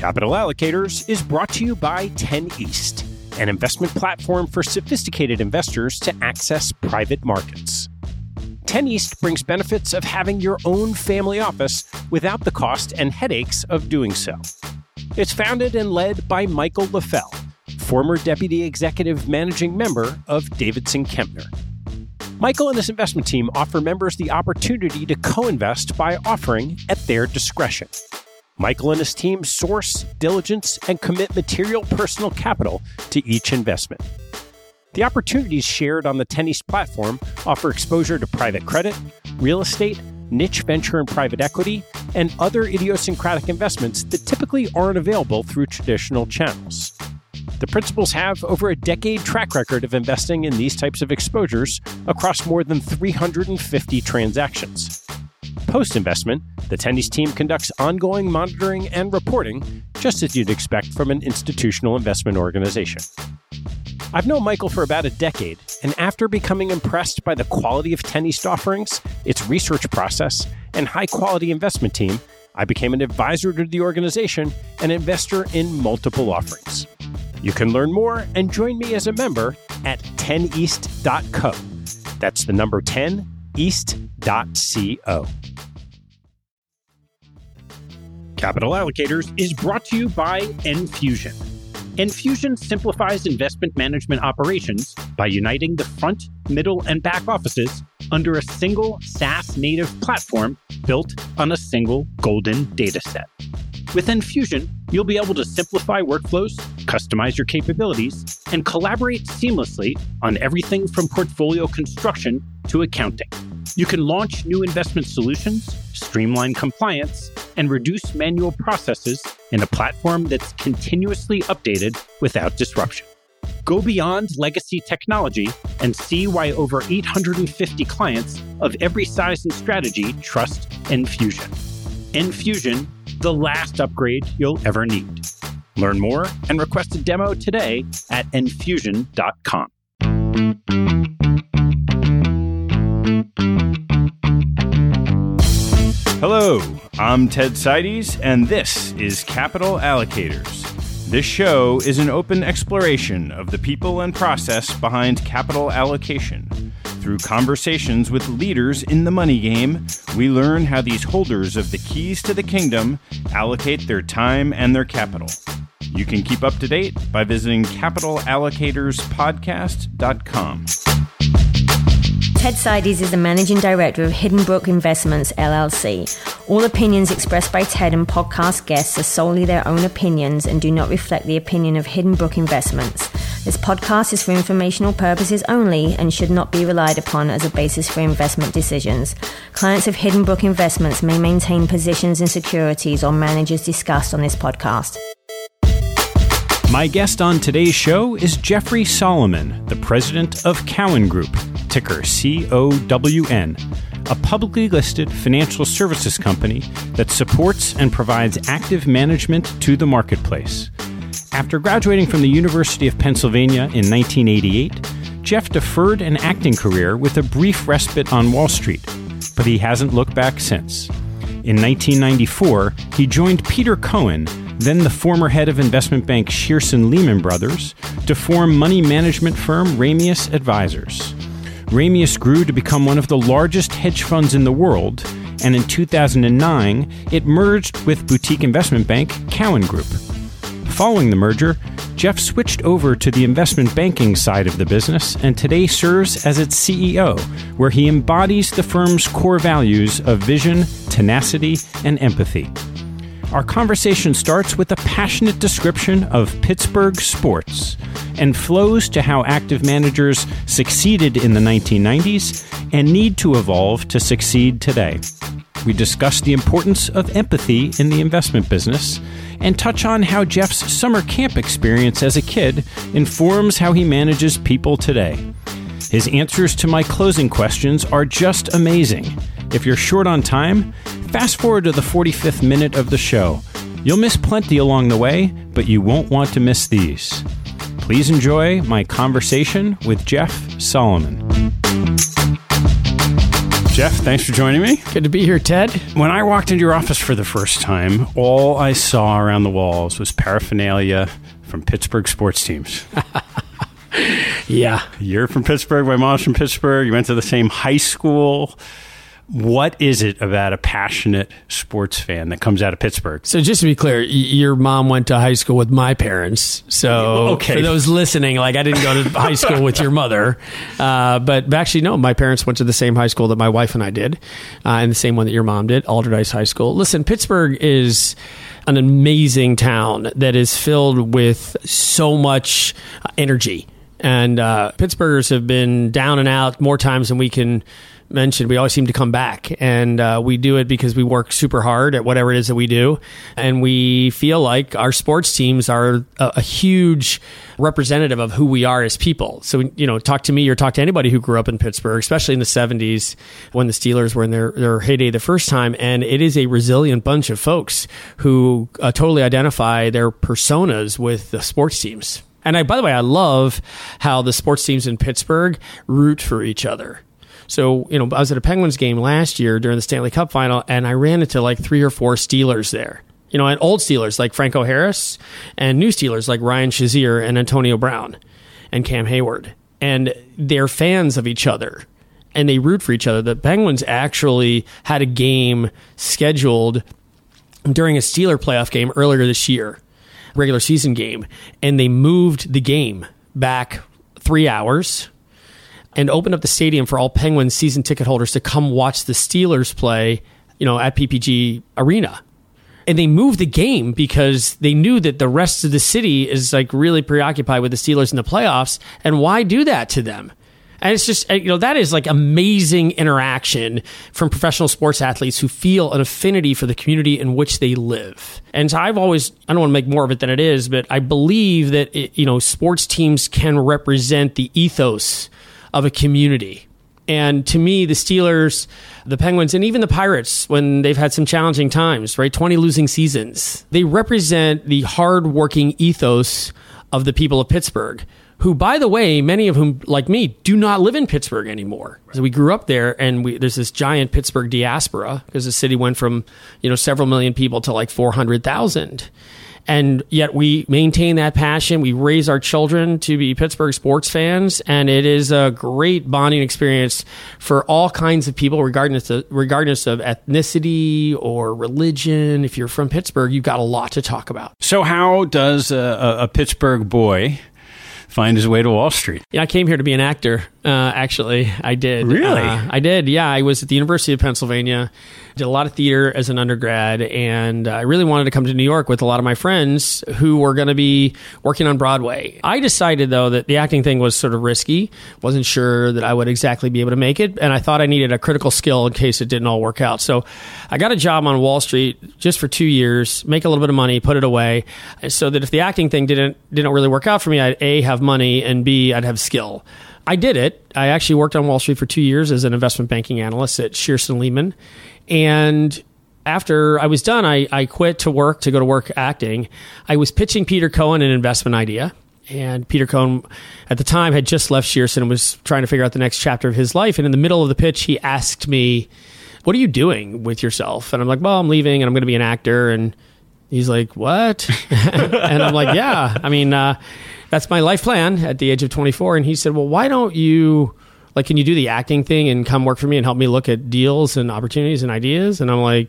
Capital Allocators is brought to you by 10 East, an investment platform for sophisticated investors to access private markets. 10 East brings benefits of having your own family office without the cost and headaches of doing so. It's founded and led by Michael LaFell, former Deputy Executive Managing Member of Davidson Kempner. Michael and his investment team offer members the opportunity to co-invest by offering at their discretion. Michael and his team source, diligence, and commit material personal capital to each investment. The opportunities shared on the 10 East platform offer exposure to private credit, real estate, niche venture and private equity, and other idiosyncratic investments that typically aren't available through traditional channels. The principals have over a decade track record of investing in these types of exposures across more than 350 transactions. Post-investment, the 10 East team conducts ongoing monitoring and reporting, just as you'd expect from an institutional investment organization. I've known Michael for about a decade, and after becoming impressed by the quality of 10 East offerings, its research process, and high-quality investment team, I became an advisor to the organization and investor in multiple offerings. You can learn more and join me as a member at 10east.co. That's the number 10, east.co. Capital Allocators is brought to you by Enfusion. Enfusion simplifies investment management operations by uniting the front, middle, and back offices under a single SaaS-native platform built on a single golden data set. With Enfusion, you'll be able to simplify workflows, customize your capabilities, and collaborate seamlessly on everything from portfolio construction to accounting. You can launch new investment solutions, streamline compliance, and reduce manual processes in a platform that's continuously updated without disruption. Go beyond legacy technology and see why over 850 clients of every size and strategy trust Enfusion. Enfusion, the last upgrade you'll ever need. Learn more and request a demo today at enfusion.com. Hello, I'm Ted Seides, and this is Capital Allocators. This show is an open exploration of the people and process behind capital allocation. Through conversations with leaders in the money game, we learn how these holders of the keys to the kingdom allocate their time and their capital. You can keep up to date by visiting capitalallocatorspodcast.com. Ted Seides is the Managing Director of Hidden Brook Investments, LLC. All opinions expressed by Ted and podcast guests are solely their own opinions and do not reflect the opinion of Hidden Brook Investments. This podcast is for informational purposes only and should not be relied upon as a basis for investment decisions. Clients of Hidden Brook Investments may maintain positions in securities or managers discussed on this podcast. My guest on today's show is Jeffrey Solomon, the president of Cowen Group, ticker COWN, a publicly listed financial services company that supports and provides active management to the marketplace. After graduating from the University of Pennsylvania in 1988, Jeff deferred an acting career with a brief respite on Wall Street, but he hasn't looked back since. In 1994, he joined Peter Cohen, then the former head of investment bank Shearson Lehman Brothers, to form money management firm Ramius Advisors. Ramius grew to become one of the largest hedge funds in the world, and in 2009, it merged with boutique investment bank Cowen Group. Following the merger, Jeff switched over to the investment banking side of the business and today serves as its CEO, where he embodies the firm's core values of vision, tenacity, and empathy. Our conversation starts with a passionate description of Pittsburgh sports and flows to how active managers succeeded in the 1990s and need to evolve to succeed today. We discuss the importance of empathy in the investment business and touch on how Jeff's summer camp experience as a kid informs how he manages people today. His answers to my closing questions are just amazing. If you're short on time, fast forward to the 45th minute of the show. You'll miss plenty along the way, but you won't want to miss these. Please enjoy my conversation with Jeff Solomon. Jeff, thanks for joining me. Good to be here, Ted. When I walked into your office for the first time, all I saw around the walls was paraphernalia from Pittsburgh sports teams. Yeah. You're from Pittsburgh. My mom's from Pittsburgh. You went to the same high school. What is it about a passionate sports fan that comes out of Pittsburgh? So just to be clear, your mom went to high school with my parents. So okay. For those listening, I didn't go to high school with your mother. But actually, no, my parents went to the same high school that my wife and I did, and the same one that your mom did, Alderdice High School. Listen, Pittsburgh is an amazing town that is filled with so much energy. And Pittsburghers have been down and out more times than we can mention. We always seem to come back, and we do it because we work super hard at whatever it is that we do, and we feel like our sports teams are a huge representative of who we are as people. So, talk to me or talk to anybody who grew up in Pittsburgh, especially in the 70s when the Steelers were in their heyday the first time, and it is a resilient bunch of folks who totally identify their personas with the sports teams. And by the way, I love how the sports teams in Pittsburgh root for each other. So, I was at a Penguins game last year during the Stanley Cup final, and I ran into 3 or 4 Steelers there. And old Steelers like Franco Harris, and new Steelers like Ryan Shazier and Antonio Brown and Cam Hayward. And they're fans of each other, and they root for each other. The Penguins actually had a game scheduled during a Steeler playoff game earlier this year, regular season game, and they moved the game back 3 hours and opened up the stadium for all Penguins season ticket holders to come watch the Steelers play, at PPG Arena. And they moved the game because they knew that the rest of the city is really preoccupied with the Steelers in the playoffs. And why do that to them? And it's just, that is amazing interaction from professional sports athletes who feel an affinity for the community in which they live. And so I don't want to make more of it than it is, but I believe that, sports teams can represent the ethos of a community. And to me, the Steelers, the Penguins, and even the Pirates, when they've had some challenging times, 20 losing seasons, they represent the hardworking ethos of the people of Pittsburgh, who, by the way, many of whom, like me, do not live in Pittsburgh anymore. So we grew up there, and there's this giant Pittsburgh diaspora because the city went from, several million people to 400,000. And yet we maintain that passion. We raise our children to be Pittsburgh sports fans, and it is a great bonding experience for all kinds of people, regardless of ethnicity or religion. If you're from Pittsburgh, you've got a lot to talk about. So how does a Pittsburgh boy find his way to Wall Street? Yeah, I came here to be an actor, actually. I did. Really? I did, yeah. I was at the University of Pennsylvania, did a lot of theater as an undergrad, and I really wanted to come to New York with a lot of my friends who were going to be working on Broadway. I decided, though, that the acting thing was sort of risky. Wasn't sure that I would exactly be able to make it, and I thought I needed a critical skill in case it didn't all work out. So I got a job on Wall Street just for 2 years, make a little bit of money, put it away, so that if the acting thing didn't really work out for me, I'd A, have money, and B, I'd have skill. I did it. I actually worked on Wall Street for 2 years as an investment banking analyst at Shearson Lehman. And after I was done, I quit to go to work acting. I was pitching Peter Cohen an investment idea. And Peter Cohen, at the time, had just left Shearson and was trying to figure out the next chapter of his life. And in the middle of the pitch, he asked me, "What are you doing with yourself?" And I'm like, "Well, I'm leaving and I'm going to be an actor." And he's like, "What?" And I'm like, "Yeah, that's my life plan at the age of 24. And he said, "Well, why don't you, can you do the acting thing and come work for me and help me look at deals and opportunities and ideas?" And I'm like,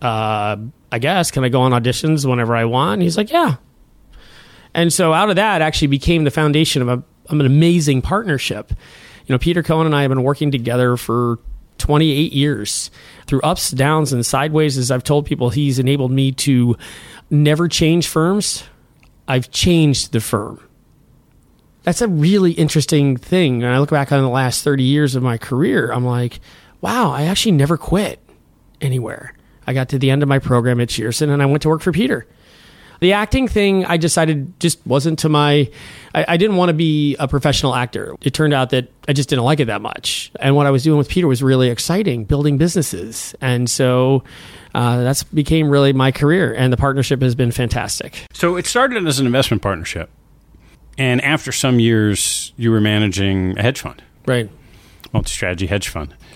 I guess, can I go on auditions whenever I want? And he's like, "Yeah." And so out of that actually became the foundation of an amazing partnership. Peter Cohen and I have been working together for 28 years through ups, downs, and sideways. As I've told people, he's enabled me to never change firms. I've changed the firm. That's a really interesting thing. And I look back on the last 30 years of my career, I'm like, wow, I actually never quit anywhere. I got to the end of my program at Shearson and I went to work for Peter. The acting thing, I decided just wasn't to my... I didn't want to be a professional actor. It turned out that I just didn't like it that much. And what I was doing with Peter was really exciting, building businesses. And so that's became really my career. And the partnership has been fantastic. So it started as an investment partnership. And after some years, you were managing a hedge fund. Right. Multi-strategy hedge fund.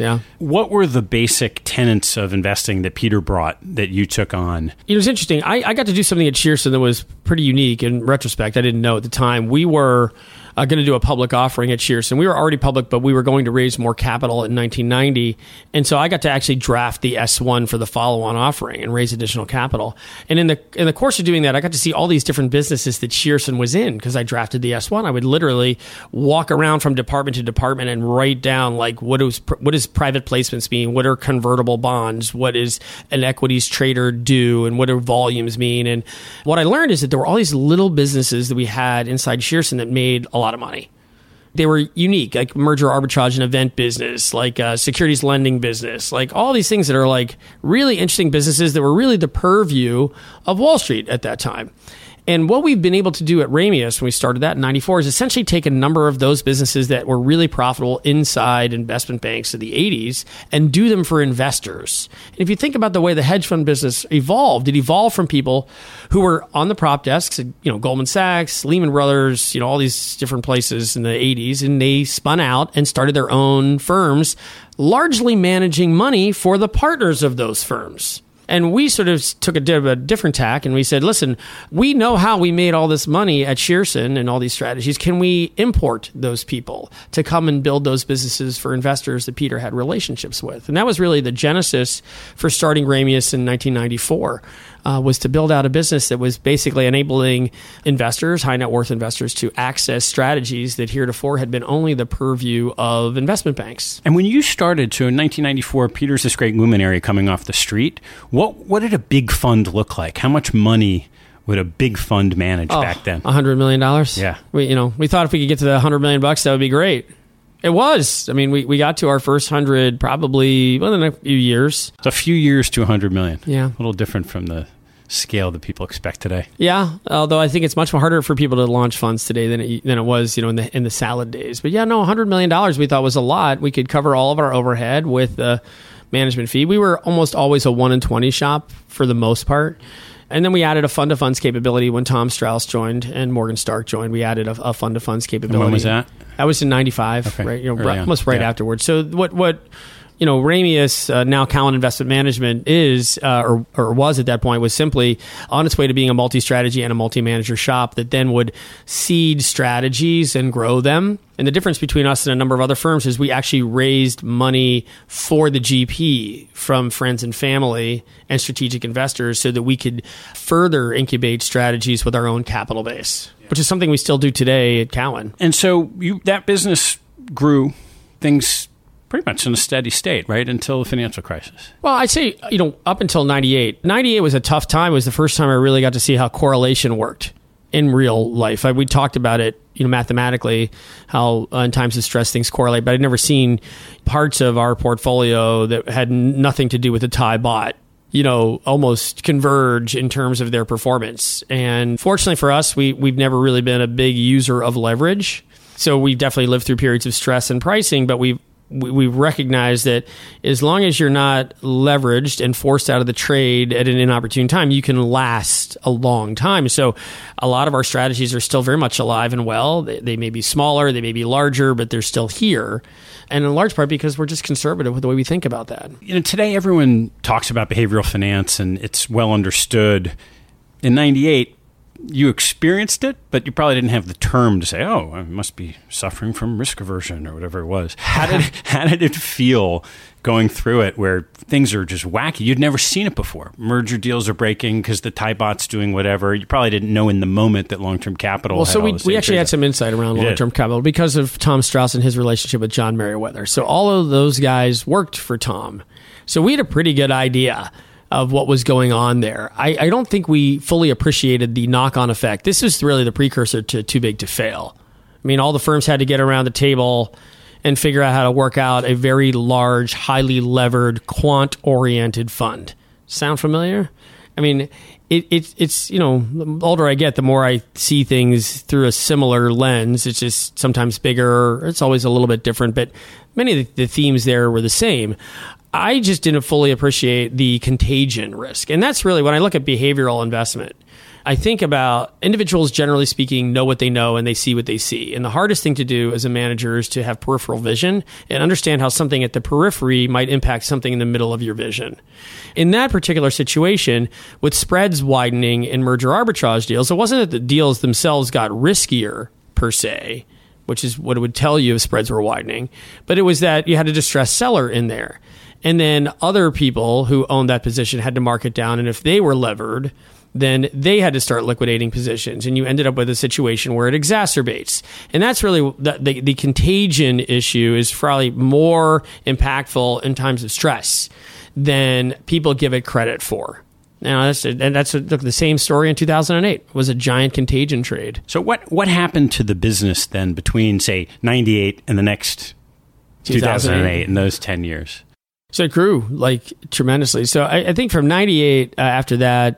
Yeah. What were the basic tenets of investing that Peter brought that you took on? It was interesting. I got to do something at Shearson that was pretty unique in retrospect. I didn't know at the time. We were going to do a public offering at Shearson. We were already public, but we were going to raise more capital in 1990. And so I got to actually draft the S1 for the follow-on offering and raise additional capital. And in the course of doing that, I got to see all these different businesses that Shearson was in because I drafted the S1. I would literally walk around from department to department and write down like what does private placements mean? What are convertible bonds? What is an equities trader do? And what do volumes mean? And what I learned is that there were all these little businesses that we had inside Shearson that made a lot of money. They were unique, like merger arbitrage and event business, like securities lending business, like all these things that are like really interesting businesses that were really the purview of Wall Street at that time. And what we've been able to do at Ramius when we started that in 94 is essentially take a number of those businesses that were really profitable inside investment banks of the 80s and do them for investors. And if you think about the way the hedge fund business evolved, it evolved from people who were on the prop desks at, Goldman Sachs, Lehman Brothers, all these different places in the 80s, and they spun out and started their own firms, largely managing money for the partners of those firms. And we sort of took a different tack and we said, listen, we know how we made all this money at Shearson and all these strategies. Can we import those people to come and build those businesses for investors that Peter had relationships with? And that was really the genesis for starting Ramius in 1994, was to build out a business that was basically enabling investors, high net worth investors, to access strategies that heretofore had been only the purview of investment banks. And when you started, so in 1994, Peter's this great luminary coming off the street. What did a big fund look like? How much money would a big fund manage back then? $100 million. Yeah. We thought if we could get to the $100 million, that would be great. It was. I mean, we got to our first 100 probably within a few years. So a few years to 100 million. Yeah. A little different from the scale that people expect today. Yeah, although I think it's much more harder for people to launch funds today than it was, in the salad days. But yeah, no, $100 million we thought was a lot. We could cover all of our overhead with the management fee. We were almost always a 1 in 20 shop for the most part. And then we added a fund-to-funds capability when Tom Strauss joined and Morgan Stark joined. We added a fund-to-funds capability. And when was that? That was in 95, okay. Right? Almost right afterwards. So what Ramius, now Cowen Investment Management is, or was at that point, was simply on its way to being a multi-strategy and a multi-manager shop that then would seed strategies and grow them. And the difference between us and a number of other firms is we actually raised money for the GP from friends and family and strategic investors so that we could further incubate strategies with our own capital base, which is something we still do today at Cowen. And so that business grew, things pretty much in a steady state, right, until the financial crisis. Well, I'd say, up until 98. 98 was a tough time. It was the first time I really got to see how correlation worked in real life. We talked about it, mathematically, how in times of stress things correlate, but I'd never seen parts of our portfolio that had nothing to do with the Thai baht, almost converge in terms of their performance. And fortunately for us, we've never really been a big user of leverage. So we've definitely lived through periods of stress and pricing, but we recognize that as long as you're not leveraged and forced out of the trade at an inopportune time, you can last a long time. So a lot of our strategies are still very much alive and well. They may be smaller, they may be larger, but they're still here. And in large part because we're just conservative with the way we think about that. Today everyone talks about behavioral finance and it's well understood. In 98, you experienced it, but you probably didn't have the term to say, oh, I must be suffering from risk aversion or whatever it was. How did it feel going through it where things are just wacky? You'd never seen it before. Merger deals are breaking because the Thai baht's doing whatever. You probably didn't know in the moment that long-term capital Well, so we actually had some insight around long-term capital because of Tom Strauss and his relationship with John Merriweather. So all of those guys worked for Tom. So we had a pretty good idea of what was going on there. I don't think we fully appreciated the knock-on effect. This is really the precursor to Too Big to Fail. I mean, all the firms had to get around the table and figure out how to work out a very large, highly levered, quant-oriented fund. Sound familiar? I mean, it's the older I get, the more I see things through a similar lens. It's just sometimes bigger. It's always a little bit different, but many of the themes there were the same. I just didn't fully appreciate the contagion risk. And that's really when I look at behavioral investment. I think about individuals, generally speaking, know what they know and they see what they see. And the hardest thing to do as a manager is to have peripheral vision and understand how something at the periphery might impact something in the middle of your vision. In that particular situation, with spreads widening in merger arbitrage deals, it wasn't that the deals themselves got riskier per se, which is what it would tell you if spreads were widening, but it was that you had a distressed seller in there. And then other people who owned that position had to mark it down. And if they were levered, then they had to start liquidating positions. And you ended up with a situation where it exacerbates. And that's really the contagion issue is probably more impactful in times of stress than people give it credit for. Now, that's the same story in 2008. It was a giant contagion trade. So what happened to the business then between, say, 98 and the next 2008 in those 10 years? So it grew like tremendously. So I think from 98 after that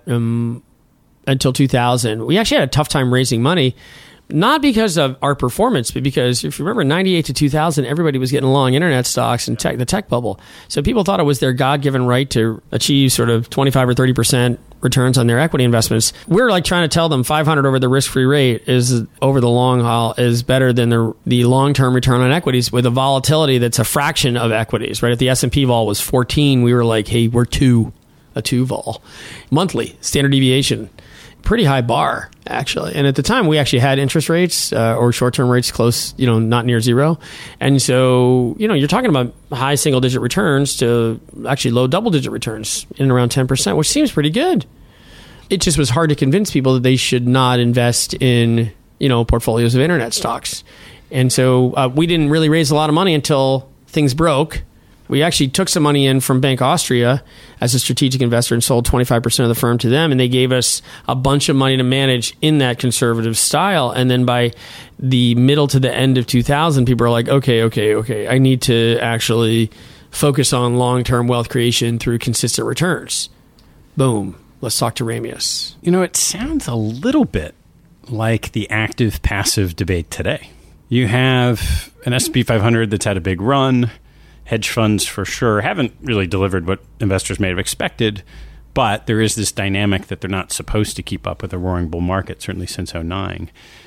until 2000, we actually had a tough time raising money, not because of our performance, but because if you remember 98 to 2000, everybody was getting long internet stocks and the tech bubble. So people thought it was their God-given right to achieve sort of 25 or 30% returns on their equity investments. We're like trying to tell them 500 over the risk-free rate is over the long haul is better than the long-term return on equities with a volatility that's a fraction of equities, right? If the S&P vol was 14, we were like, hey, we're a 2 vol. Monthly, standard deviation. Pretty high bar, actually. And at the time, we actually had interest rates or short-term rates close, not near zero. And so, you're talking about high single-digit returns to actually low double-digit returns in around 10%, which seems pretty good. It just was hard to convince people that they should not invest in, portfolios of internet stocks. And so we didn't really raise a lot of money until things broke. We actually took some money in from Bank Austria as a strategic investor and sold 25% of the firm to them. And they gave us a bunch of money to manage in that conservative style. And then by the middle to the end of 2000, people are like, okay. I need to actually focus on long-term wealth creation through consistent returns. Boom. Let's talk to Ramius. It sounds a little bit like the active-passive debate today. You have an S&P 500 that's had a big run. Hedge funds, for sure, haven't really delivered what investors may have expected, but there is this dynamic that they're not supposed to keep up with a roaring bull market, certainly since 2009.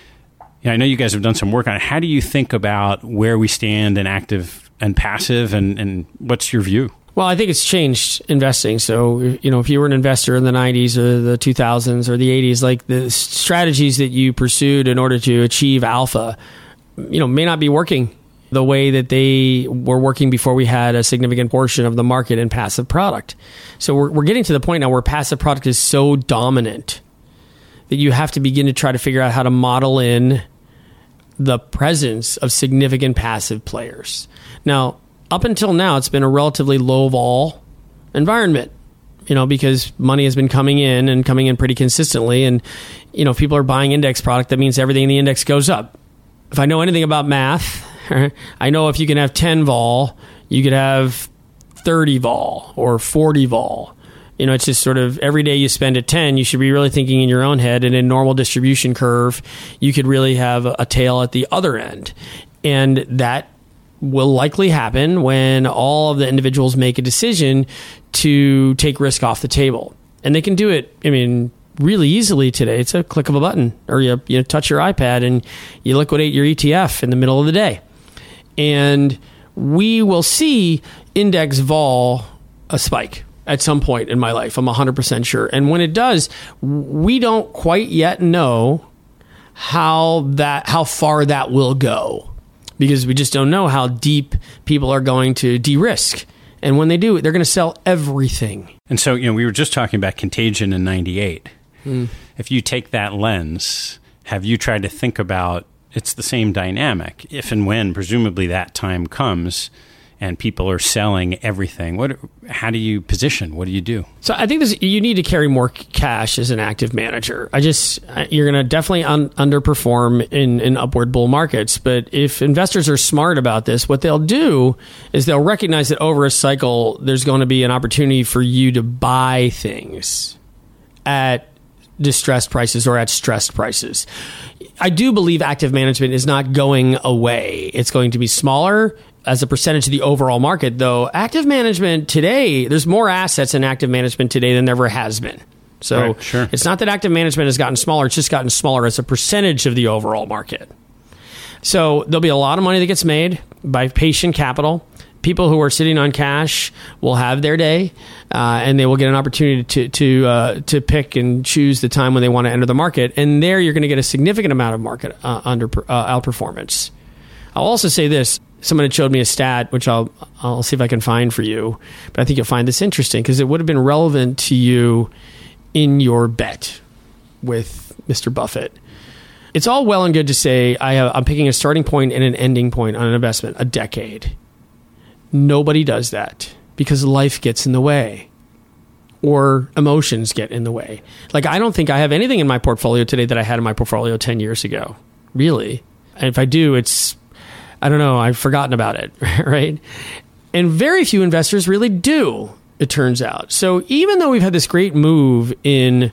I know you guys have done some work on it. How do you think about where we stand in active and passive, and what's your view? Well, I think it's changed investing. So, if you were an investor in the 90s or the 2000s or the 80s, like the strategies that you pursued in order to achieve alpha, may not be working the way that they were working before we had a significant portion of the market in passive product. So we're getting to the point now where passive product is so dominant that you have to begin to try to figure out how to model in the presence of significant passive players. Now, up until now, it's been a relatively low vol environment, because money has been coming in pretty consistently. And, if people are buying index product, that means everything in the index goes up. If I know anything about math, I know if you can have 10 vol, you could have 30 vol or 40 vol. It's just sort of every day you spend at 10, you should be really thinking in your own head. And in normal distribution curve, you could really have a tail at the other end. And that will likely happen when all of the individuals make a decision to take risk off the table. And they can do it, really easily today. It's a click of a button, or you touch your iPad and you liquidate your ETF in the middle of the day. And we will see index vol a spike at some point in my life. I'm 100% sure. And when it does, we don't quite yet know how far that will go, because we just don't know how deep people are going to de-risk. And when they do, they're going to sell everything. And so, we were just talking about contagion in 98. If you take that lens, have you tried to think about it's the same dynamic if and when presumably that time comes and people are selling everything? How do you position? What do you do? So I think you need to carry more cash as an active manager. You're going to definitely underperform in upward bull markets. But if investors are smart about this, what they'll do is they'll recognize that over a cycle, there's going to be an opportunity for you to buy things at distressed prices or at stressed prices. I do believe active management is not going away. It's going to be smaller. as a percentage of the overall market, though, active management today, there's more assets in active management today than there ever has been. So right, sure. It's not that active management has gotten smaller, it's just gotten smaller as a percentage of the overall market. So there'll be a lot of money that gets made by patient capital. People who are sitting on cash will have their day, and they will get an opportunity to pick and choose the time when they want to enter the market. And there you're going to get a significant amount of market outperformance. I'll also say this. Someone had showed me a stat, which I'll see if I can find for you, but I think you'll find this interesting because it would have been relevant to you in your bet with Mr. Buffett. It's all well and good to say I'm picking a starting point and an ending point on an investment, a decade. Nobody does that because life gets in the way or emotions get in the way. Like, I don't think I have anything in my portfolio today that I had in my portfolio 10 years ago, really. And if I do, I don't know, I've forgotten about it, right? And very few investors really do, it turns out. So even though we've had this great move in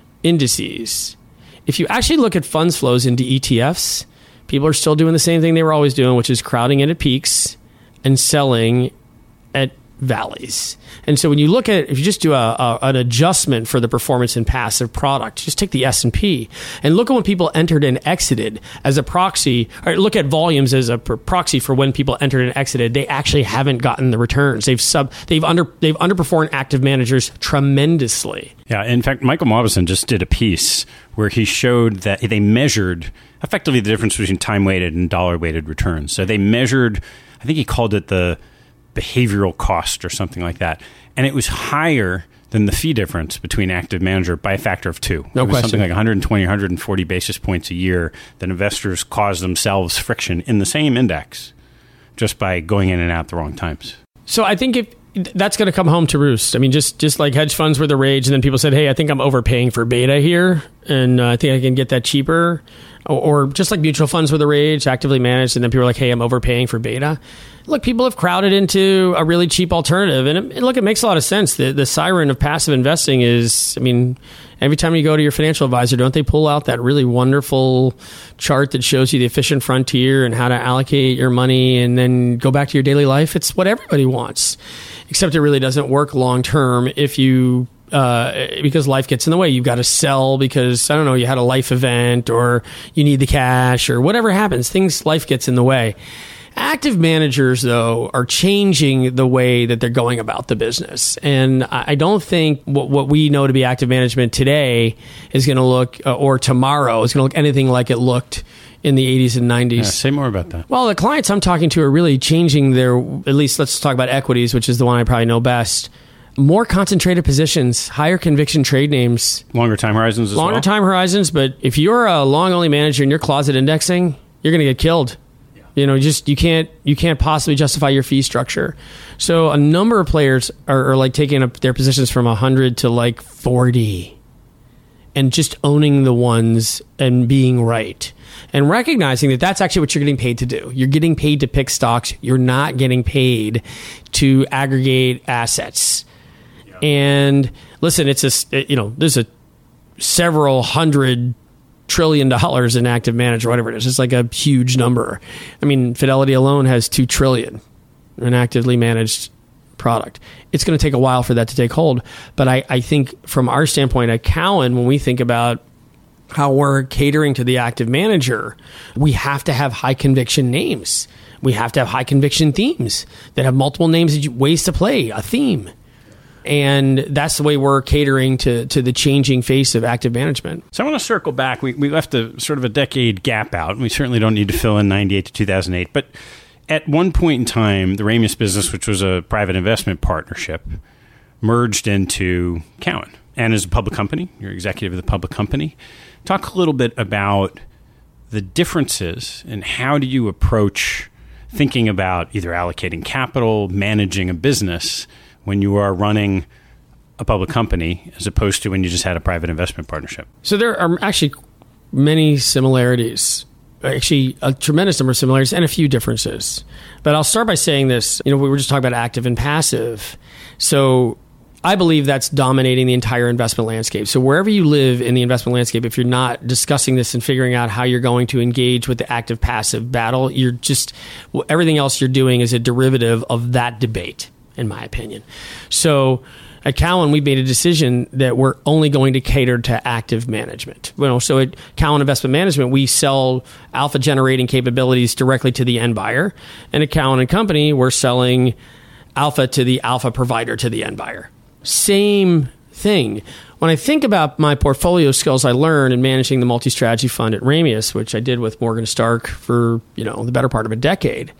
indices, if you actually look at funds flows into ETFs, people are still doing the same thing they were always doing, which is crowding in at peaks and selling at valleys. And so when you look at, if you just do an adjustment for the performance in passive product, just take the S&P and look at when people entered and exited as a proxy, or look at volumes as a proxy for when people entered and exited. They actually haven't gotten the returns. They've underperformed active managers tremendously. Yeah, in fact, Michael Mauboussin just did a piece where he showed that they measured effectively the difference between time-weighted and dollar-weighted returns. So they measured, I think he called it the behavioral cost or something like that. And it was higher than the fee difference between active manager by a factor of 2. No it was question. Something like 120, 140 basis points a year that investors cause themselves friction in the same index just by going in and out the wrong times. So I think if that's going to come home to roost. I mean, just like hedge funds were the rage, and then people said, hey, I think I'm overpaying for beta here, and I think I can get that cheaper. Or just like mutual funds were the rage, actively managed, and then people were like, hey, I'm overpaying for beta. Look, people have crowded into a really cheap alternative, and it makes a lot of sense. The siren of passive investing is, I mean, every time you go to your financial advisor, don't they pull out that really wonderful chart that shows you the efficient frontier and how to allocate your money and then go back to your daily life? It's what everybody wants, except it really doesn't work long term if you because life gets in the way. You've got to sell because, I don't know, you had a life event or you need the cash or whatever happens. Life gets in the way. Active managers, though, are changing the way that they're going about the business. And I don't think what we know to be active management today is going to look, or tomorrow, is going to look anything like it looked in the 80s and 90s. Yeah, say more about that. Well, the clients I'm talking to are really changing at least let's talk about equities, which is the one I probably know best. More concentrated positions, higher conviction trade names. Longer time horizons as well? Longer time horizons, but if you're a long-only manager and you're closet indexing, you're going to get killed. You know, you can't possibly justify your fee structure. So a number of players are like taking up their positions from 100 to like 40 and just owning the ones and being right. And recognizing that that's actually what you're getting paid to do. You're getting paid to pick stocks. You're not getting paid to aggregate assets. And listen, there's a several $100 trillion in active manager, whatever it is. It's like a huge number. I mean, Fidelity alone has $2 trillion in actively managed product. It's going to take a while for that to take hold. But I think from our standpoint at Cowen, when we think about how we're catering to the active manager, we have to have high conviction names. We have to have high conviction themes that have multiple names, ways to play a theme. And that's the way we're catering to the changing face of active management. So I want to circle back. We left a sort of a decade gap out, and we certainly don't need to fill in 98 to 2008. But at one point in time, the Ramius business, which was a private investment partnership, merged into Cowen. And as a public company, you're executive of the public company. Talk a little bit about the differences and how do you approach thinking about either allocating capital, managing a business when you are running a public company as opposed to when you just had a private investment partnership? So there are actually many similarities, actually a tremendous number of similarities and a few differences. But I'll start by saying this. We were just talking about active and passive. So I believe that's dominating the entire investment landscape. So wherever you live in the investment landscape, if you're not discussing this and figuring out how you're going to engage with the active passive battle, everything else you're doing is a derivative of that debate, in my opinion. So at Cowen, we made a decision that we're only going to cater to active management. So at Cowen Investment Management, we sell alpha generating capabilities directly to the end buyer. And at Cowen & Company, we're selling alpha to the alpha provider to the end buyer. Same thing. When I think about my portfolio skills I learned in managing the multi-strategy fund at Ramius, which I did with Morgan Stark for the better part of a decade,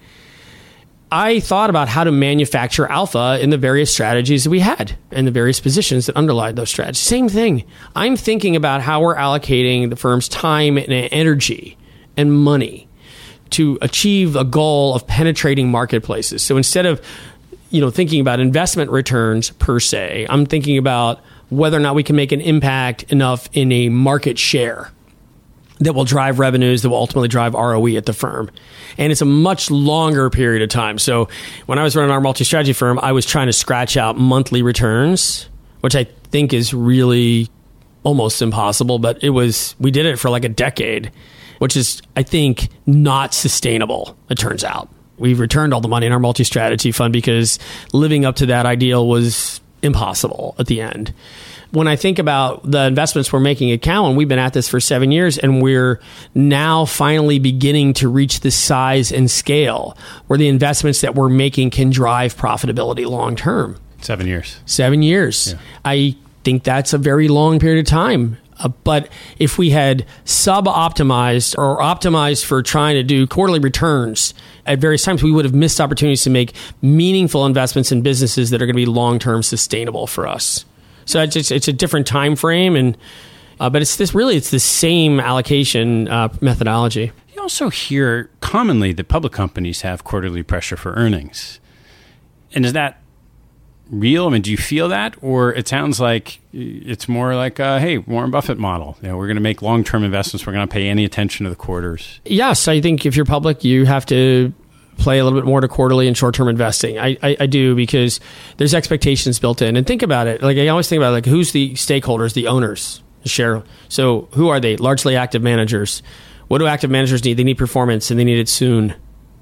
I thought about how to manufacture alpha in the various strategies that we had and the various positions that underlie those strategies. Same thing. I'm thinking about how we're allocating the firm's time and energy and money to achieve a goal of penetrating marketplaces. So instead of thinking about investment returns per se, I'm thinking about whether or not we can make an impact enough in a market share that will drive revenues, that will ultimately drive ROE at the firm. And it's a much longer period of time. So when I was running our multi-strategy firm, I was trying to scratch out monthly returns, which I think is really almost impossible, but we did it for like a decade, which is, I think, not sustainable, it turns out. We returned all the money in our multi-strategy fund because living up to that ideal was impossible at the end. When I think about the investments we're making at Cowen, we've been at this for 7 years, and we're now finally beginning to reach the size and scale where the investments that we're making can drive profitability long term. 7 years. 7 years. Yeah. I think that's a very long period of time. But if we had sub-optimized or optimized for trying to do quarterly returns at various times, we would have missed opportunities to make meaningful investments in businesses that are going to be long-term sustainable for us. So it's a different time frame, but it's the same allocation methodology. You also hear commonly that public companies have quarterly pressure for earnings. And is that real? I mean, do you feel that? Or it sounds like it's more like hey, Warren Buffett model. We're going to make long-term investments. We're going to pay any attention to the quarters. Yes, I think if you're public, you have to play a little bit more to quarterly and short-term investing. I do, because there's expectations built in. And think about it. Like I always think about who's the stakeholders, the owners, the share. So who are they? Largely active managers. What do active managers need? They need performance, and they need it soon.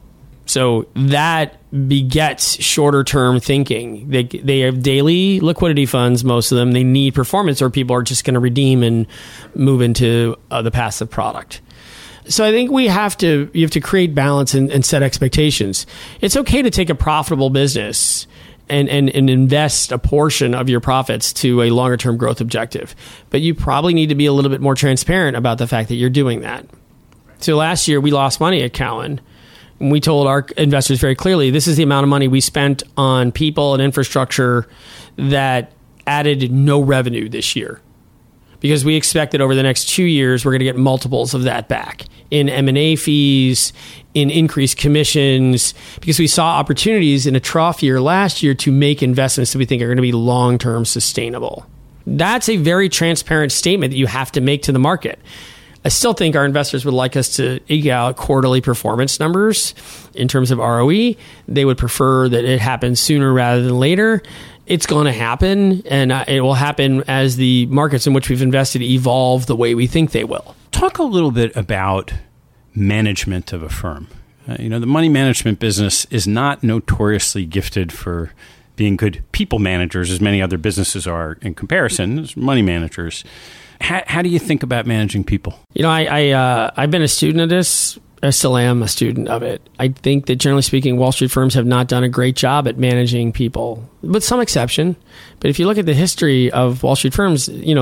So that begets shorter term thinking. They have daily liquidity funds, most of them. They need performance, or people are just going to redeem and move into the passive product. So I think you have to create balance and set expectations. It's okay to take a profitable business and invest a portion of your profits to a longer term growth objective. But you probably need to be a little bit more transparent about the fact that you're doing that. So last year we lost money at Cowen. We told our investors very clearly, this is the amount of money we spent on people and infrastructure that added no revenue this year. Because we expect that over the next 2 years, we're going to get multiples of that back in M&A fees, in increased commissions, because we saw opportunities in a trough year last year to make investments that we think are going to be long-term sustainable. That's a very transparent statement that you have to make to the market. I still think our investors would like us to eke out quarterly performance numbers in terms of ROE. They would prefer that it happens sooner rather than later. It's going to happen, and it will happen as the markets in which we've invested evolve the way we think they will. Talk a little bit about management of a firm. The money management business is not notoriously gifted for being good people managers, as many other businesses are in comparison as money managers. How do you think about managing people? I've been a student of this. I still am a student of it. I think that generally speaking, Wall Street firms have not done a great job at managing people, with some exception. But if you look at the history of Wall Street firms,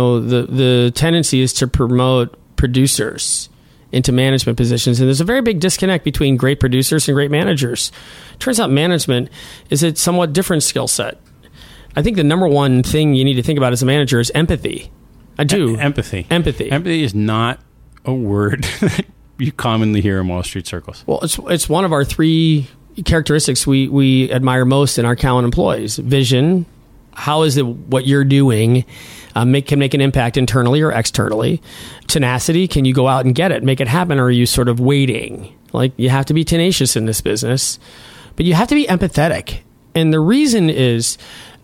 the tendency is to promote producers into management positions. And there's a very big disconnect between great producers and great managers. Turns out management is a somewhat different skill set. I think the number one thing you need to think about as a manager is empathy. I do. Empathy. Empathy. Empathy is not a word that you commonly hear in Wall Street circles. Well, it's one of our three characteristics we admire most in our Cowen employees. Vision. How is it what you're doing can make an impact internally or externally? Tenacity. Can you go out and get it, make it happen, or are you sort of waiting? Like, you have to be tenacious in this business, but you have to be empathetic. And the reason is,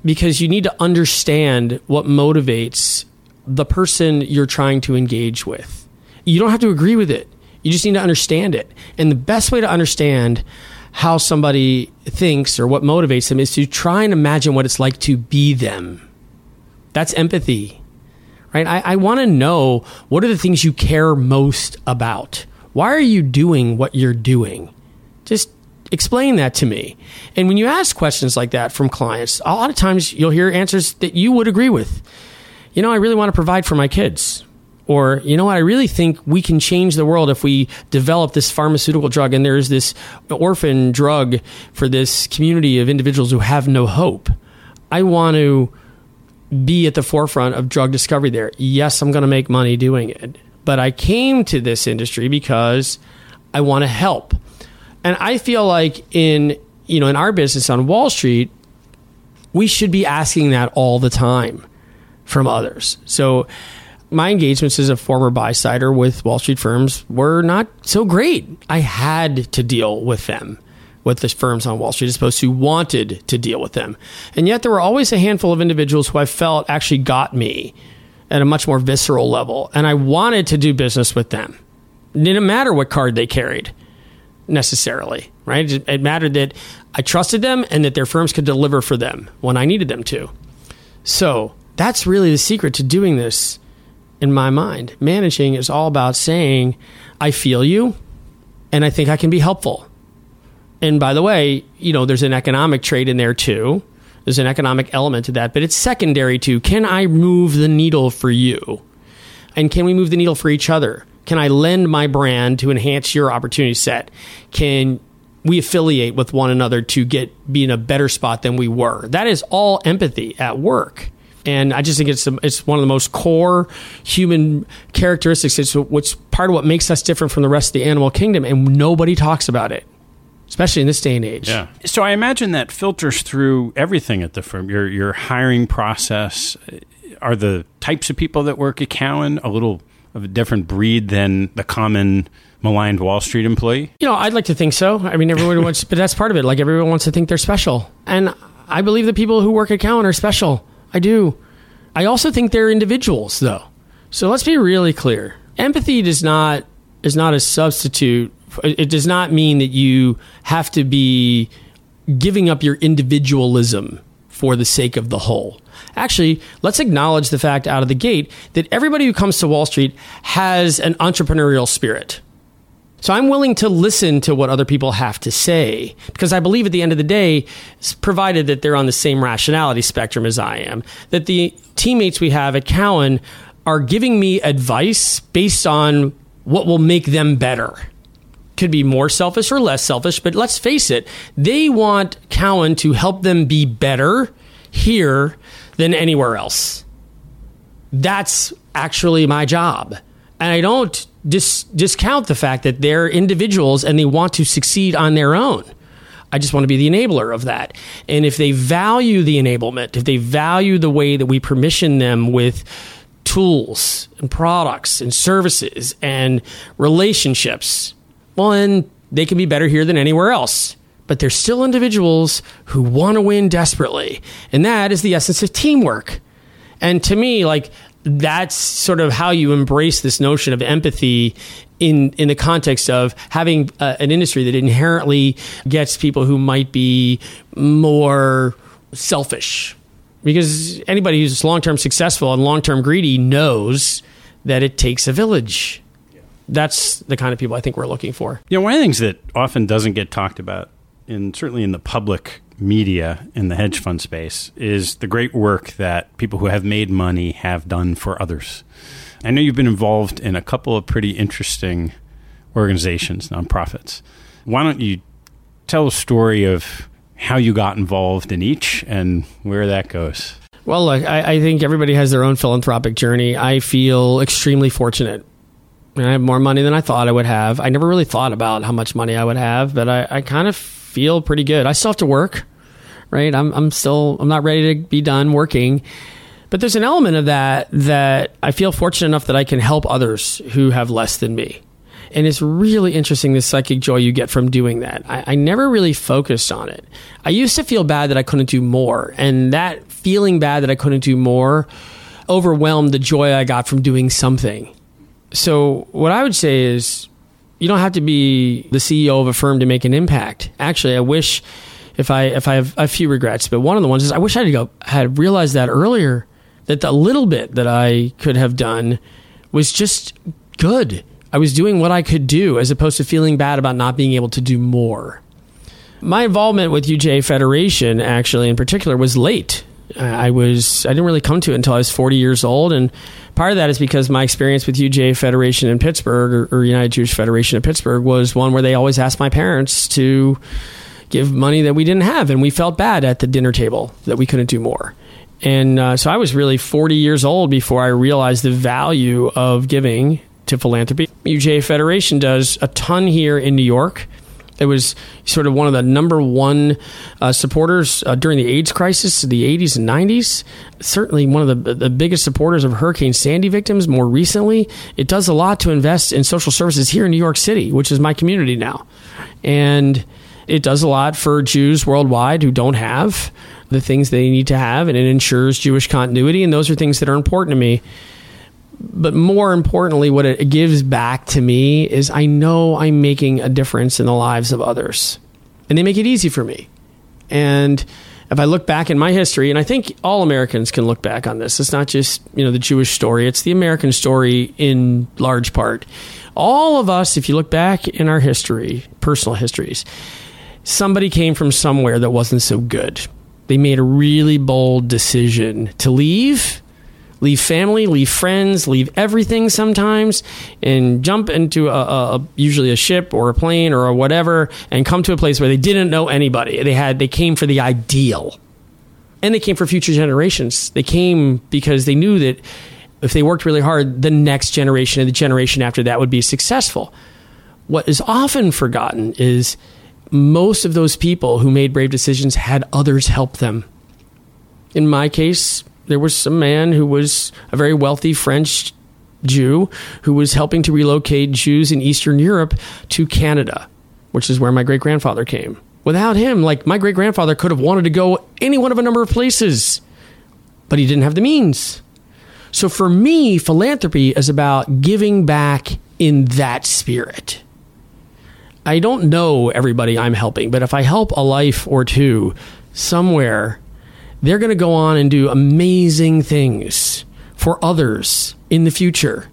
because you need to understand what motivates the person you're trying to engage with. You don't have to agree with it. You just need to understand it. And the best way to understand how somebody thinks or what motivates them is to try and imagine what it's like to be them. That's empathy, right? I want to know, what are the things you care most about? Why are you doing what you're doing? Just explain that to me. And when you ask questions like that from clients, a lot of times you'll hear answers that you would agree with. You know, I really want to provide for my kids. Or, you know what, I really think we can change the world if we develop this pharmaceutical drug, and there's this orphan drug for this community of individuals who have no hope. I want to be at the forefront of drug discovery there. Yes, I'm going to make money doing it. But I came to this industry because I want to help. And I feel like in our business on Wall Street, we should be asking that all the time from others. So my engagements as a former buy-sider with Wall Street firms were not so great. I had to deal with them, with the firms on Wall Street, as opposed to wanted to deal with them. And yet there were always a handful of individuals who I felt actually got me at a much more visceral level. And I wanted to do business with them. It didn't matter what card they carried necessarily, right? It mattered that I trusted them and that their firms could deliver for them when I needed them to. So that's really the secret to doing this. In my mind, managing is all about saying, I feel you, and I think I can be helpful. And by the way, there's an economic trade in there too. There's an economic element to that, but it's secondary to, can I move the needle for you? And can we move the needle for each other? Can I lend my brand to enhance your opportunity set? Can we affiliate with one another to be in a better spot than we were? That is all empathy at work. And I just think it's one of the most core human characteristics. It's what's part of what makes us different from the rest of the animal kingdom, and nobody talks about it, especially in this day and age. Yeah. So I imagine that filters through everything at the firm. Your hiring process. Are the types of people that work at Cowen a little of a different breed than the common maligned Wall Street employee? I'd like to think so. I mean, everyone wants, but that's part of it. Like, everyone wants to think they're special, and I believe the people who work at Cowen are special. I do. I also think they're individuals, though. So let's be really clear. Empathy is not a substitute. It does not mean that you have to be giving up your individualism for the sake of the whole. Actually, let's acknowledge the fact out of the gate that everybody who comes to Wall Street has an entrepreneurial spirit. So I'm willing to listen to what other people have to say, because I believe at the end of the day, provided that they're on the same rationality spectrum as I am, that the teammates we have at Cowen are giving me advice based on what will make them better. Could be more selfish or less selfish, but let's face it, they want Cowen to help them be better here than anywhere else. That's actually my job. And I don't discount the fact that they're individuals and they want to succeed on their own. I just want to be the enabler of that. And if they value the enablement, if they value the way that we permission them with tools and products and services and relationships, well, then they can be better here than anywhere else. But they're still individuals who want to win desperately. And that is the essence of teamwork. And to me, that's sort of how you embrace this notion of empathy in the context of having an industry that inherently gets people who might be more selfish. Because anybody who's long-term successful and long-term greedy knows that it takes a village. That's the kind of people I think we're looking for. One of the things that often doesn't get talked about, certainly in the public media in the hedge fund space, is the great work that people who have made money have done for others. I know you've been involved in a couple of pretty interesting organizations, nonprofits. Why don't you tell a story of how you got involved in each and where that goes? Well, look, I think everybody has their own philanthropic journey. I feel extremely fortunate. I have more money than I thought I would have. I never really thought about how much money I would have, but I kind of feel pretty good. I still have to work. Right? I'm not ready to be done working. But there's an element of that I feel fortunate enough that I can help others who have less than me. And it's really interesting, the psychic joy you get from doing that. I never really focused on it. I used to feel bad that I couldn't do more. And that feeling bad that I couldn't do more overwhelmed the joy I got from doing something. So what I would say is, you don't have to be the CEO of a firm to make an impact. Actually, I wish, if I have a few regrets, but one of the ones is I wish I had realized that earlier, that the little bit that I could have done was just good. I was doing what I could do as opposed to feeling bad about not being able to do more. My involvement with UJA Federation, actually, in particular, was late. I didn't really come to it until I was 40 years old, and part of that is because my experience with UJA Federation in Pittsburgh, or United Jewish Federation in Pittsburgh, was one where they always asked my parents to give money that we didn't have, and we felt bad at the dinner table that we couldn't do more. And so I was really 40 years old before I realized the value of giving to philanthropy. UJA Federation does a ton here in New York. It was sort of one of the number one supporters during the AIDS crisis of the 80s and 90s. Certainly one of the biggest supporters of Hurricane Sandy victims more recently. It does a lot to invest in social services here in New York City, which is my community now. And it does a lot for Jews worldwide who don't have the things they need to have, and it ensures Jewish continuity, and those are things that are important to me. But more importantly, what it gives back to me is I know I'm making a difference in the lives of others. And they make it easy for me. And if I look back in my history, and I think all Americans can look back on this, it's not just, the Jewish story, it's the American story in large part. All of us, if you look back in our history, personal histories, somebody came from somewhere that wasn't so good. They made a really bold decision to leave family, leave friends, leave everything sometimes, and jump into usually a ship or a plane or whatever, and come to a place where they didn't know anybody. They came for the ideal, and they came for future generations. They came because they knew that if they worked really hard, the next generation and the generation after that would be successful. What is often forgotten is most of those people who made brave decisions had others help them. In my case, there was a man who was a very wealthy French Jew who was helping to relocate Jews in Eastern Europe to Canada, which is where my great-grandfather came. Without him, my great-grandfather could have wanted to go any one of a number of places, but he didn't have the means. So for me, philanthropy is about giving back in that spirit. I don't know everybody I'm helping, but if I help a life or two somewhere, they're going to go on and do amazing things for others in the future.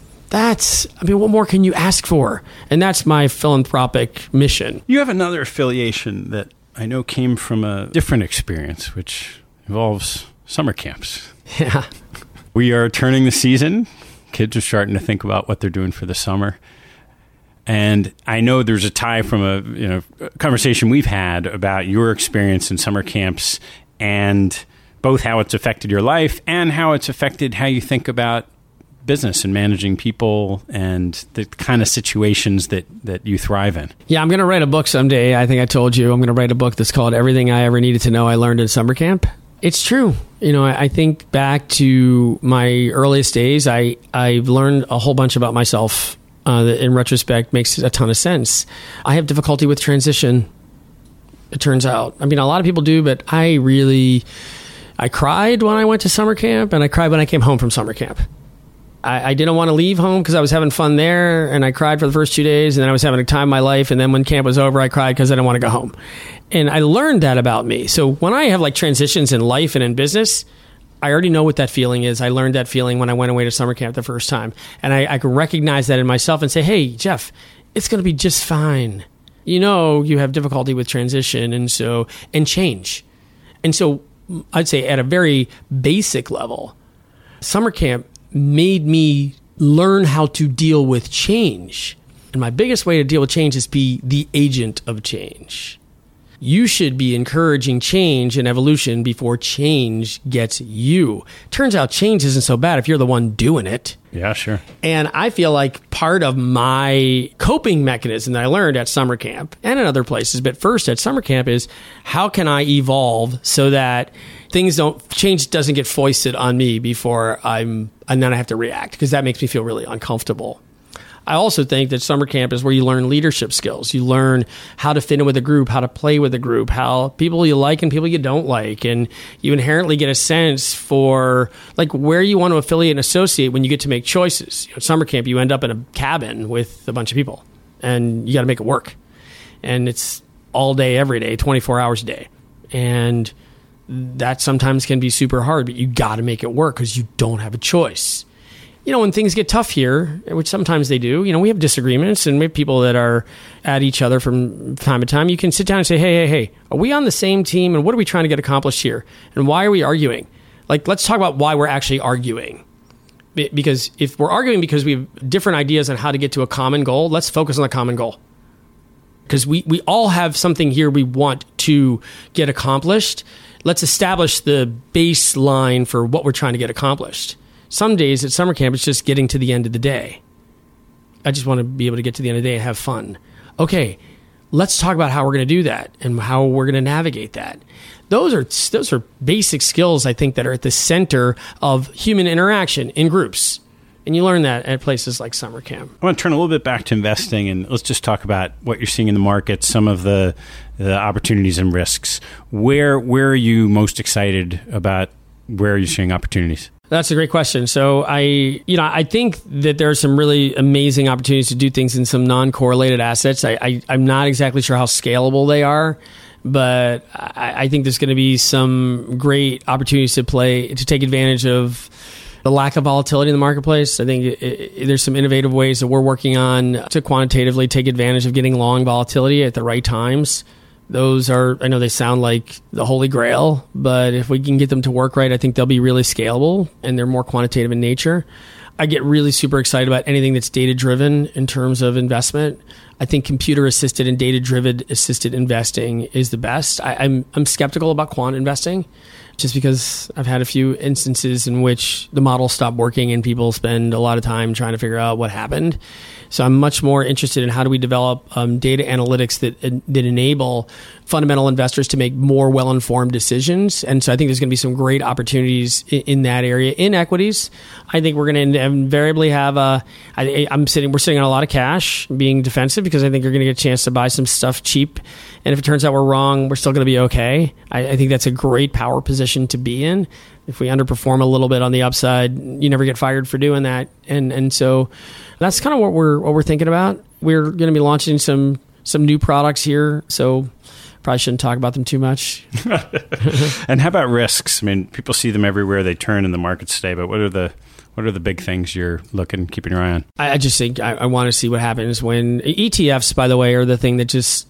What more can you ask for? And that's my philanthropic mission. You have another affiliation that I know came from a different experience, which involves summer camps. Yeah. We are turning the season. Kids are starting to think about what they're doing for the summer. And I know there's a tie from a conversation we've had about your experience in summer camps, and both how it's affected your life and how it's affected how you think about business and managing people and the kind of situations that you thrive in. Yeah, I'm going to write a book someday. I think I told you I'm going to write a book that's called Everything I Ever Needed to Know I Learned in Summer Camp. It's true. I think back to my earliest days, I've learned a whole bunch about myself that in retrospect makes a ton of sense. I have difficulty with transition, it turns out. A lot of people do, but I cried when I went to summer camp, and I cried when I came home from summer camp. I didn't want to leave home because I was having fun there, and I cried for the first 2 days, and then I was having a time of my life, and then when camp was over, I cried because I didn't want to go home. And I learned that about me. So when I have transitions in life and in business, I already know what that feeling is. I learned that feeling when I went away to summer camp the first time. And I can recognize that in myself and say, hey, Jeff, it's going to be just fine. You have difficulty with transition and change. And so I'd say at a very basic level, summer camp made me learn how to deal with change. And my biggest way to deal with change is be the agent of change. You should be encouraging change and evolution before change gets you. Turns out change isn't so bad if you're the one doing it. Yeah, sure. And I feel like part of my coping mechanism that I learned at summer camp and in other places, but first at summer camp, is how can I evolve so that change doesn't get foisted on me before and then I have to react, because that makes me feel really uncomfortable. I also think that summer camp is where you learn leadership skills. You learn how to fit in with a group, how to play with a group, how people you like and people you don't like. And you inherently get a sense for like where you want to affiliate and associate when you get to make choices. You know, summer camp, you end up in a cabin with a bunch of people and you got to make it work. And it's all day, every day, 24 hours a day. And that sometimes can be super hard, but you got to make it work because you don't have a choice. You know, when things get tough here, which sometimes they do, you know, we have disagreements and we have people that are at each other from time to time. You can sit down and say, hey, are we on the same team? And what are we trying to get accomplished here? And why are we arguing? Like, let's talk about why we're actually arguing. Because if we're arguing because we have different ideas on how to get to a common goal, let's focus on the common goal. Because we all have something here we want to get accomplished. Let's establish the baseline for what we're trying to get accomplished. Some days at summer camp, it's just getting to the end of the day. I just want to be able to get to the end of the day and have fun. Okay, let's talk about how we're going to do that and how we're going to navigate that. Those are basic skills, I think, that are at the center of human interaction in groups. And you learn that at places like summer camp. I want to turn a little bit back to investing, and let's just talk about what you're seeing in the market, some of the opportunities and risks. Where are you most excited about? Where are you seeing opportunities? That's a great question. So I think that there are some really amazing opportunities to do things in some non-correlated assets. I'm not exactly sure how scalable they are, but I think there's going to be some great opportunities to take advantage of the lack of volatility in the marketplace. I think there's some innovative ways that we're working on to quantitatively take advantage of getting long volatility at the right times. Those are, I know they sound like the holy grail, but if we can get them to work right, I think they'll be really scalable and they're more quantitative in nature. I get really super excited about anything that's data-driven in terms of investment. I think computer-assisted and data-driven assisted investing is the best. I'm skeptical about quant investing just because I've had a few instances in which the model stopped working and people spend a lot of time trying to figure out what happened. So I'm much more interested in how do we develop data analytics that enable fundamental investors to make more well-informed decisions. And so I think there's going to be some great opportunities in that area. In equities, I think we're going to invariably have we're sitting on a lot of cash being defensive because I think you're going to get a chance to buy some stuff cheap. And if it turns out we're wrong, we're still going to be okay. I think that's a great power position to be in. If we underperform a little bit on the upside, you never get fired for doing that. And so that's kind of what we're thinking about. We're going to be launching some new products here, so probably shouldn't talk about them too much. And how about risks? I mean, people see them everywhere they turn in the markets today, but what are the big things you're keeping your eye on? I just think I want to see what happens when ETFs, by the way, are the thing that just,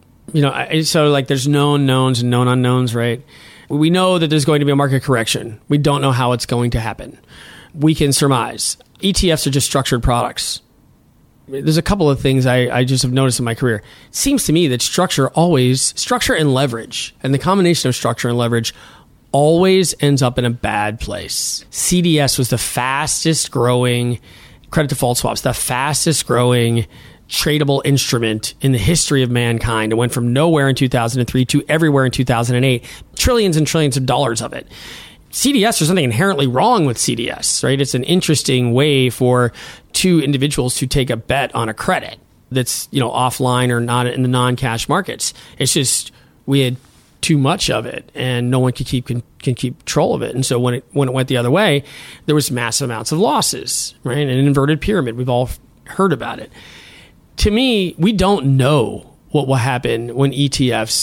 so like there's known knowns and known unknowns, right? We know that there's going to be a market correction. We don't know how it's going to happen. We can surmise. ETFs are just structured products. There's a couple of things I just have noticed in my career. It seems to me that structure and leverage, and the combination of structure and leverage always ends up in a bad place. CDS was the fastest growing credit default swaps, the fastest growing tradable instrument in the history of mankind. It went from nowhere in 2003 to everywhere in 2008. Trillions and trillions of dollars of it. CDS, there's something inherently wrong with CDS, right? It's an interesting way for two individuals to take a bet on a credit that's, offline or not in the non-cash markets. It's just we had too much of it and no one can keep control of it. And so when it went the other way, there was massive amounts of losses, right? An inverted pyramid. We've all heard about it. To me, we don't know what will happen when if